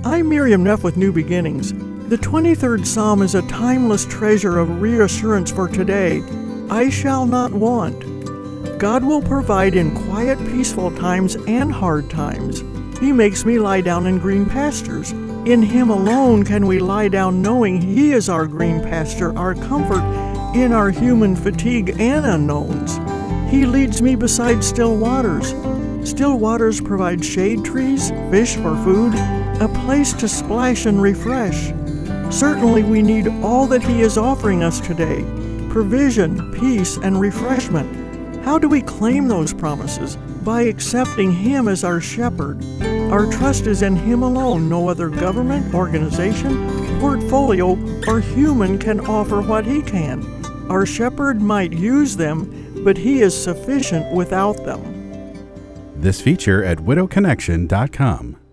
I'm Miriam Neff with New Beginnings. The 23rd Psalm is a timeless treasure of reassurance for today. I shall not want. God will provide in quiet, peaceful times and hard times. He makes me lie down in green pastures. In Him alone can we lie down knowing He is our green pasture, our comfort in our human fatigue and unknowns. He leads me beside still waters. Still waters provide shade trees, fish for food, a place to splash and refresh. Certainly we need all that He is offering us today: provision, peace, and refreshment. How do we claim those promises? By accepting Him as our shepherd. Our trust is in Him alone. No other government, organization, portfolio, or human can offer what He can. Our shepherd might use them, but He is sufficient without them. This feature at widowconnection.com.